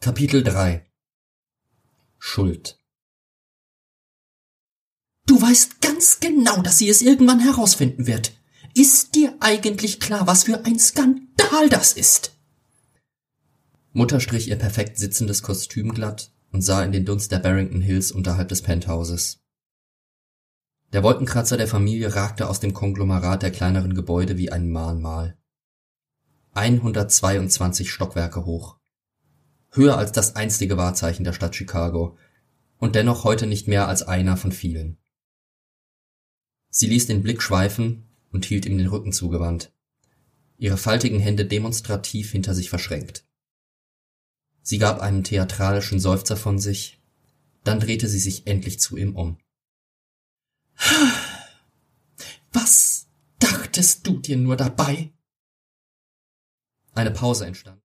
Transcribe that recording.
Kapitel 3 Schuld. Du weißt ganz genau, dass sie es irgendwann herausfinden wird. Ist dir eigentlich klar, was für ein Skandal das ist? Mutter strich ihr perfekt sitzendes Kostüm glatt und sah in den Dunst der Barrington Hills unterhalb des Penthauses. Der Wolkenkratzer der Familie ragte aus dem Konglomerat der kleineren Gebäude wie ein Mahnmal. 122 Stockwerke hoch. Höher als das einstige Wahrzeichen der Stadt Chicago und dennoch heute nicht mehr als einer von vielen. Sie ließ den Blick schweifen und hielt ihm den Rücken zugewandt, ihre faltigen Hände demonstrativ hinter sich verschränkt. Sie gab einen theatralischen Seufzer von sich, dann drehte sie sich endlich zu ihm um. Was dachtest du dir nur dabei? Eine Pause entstand.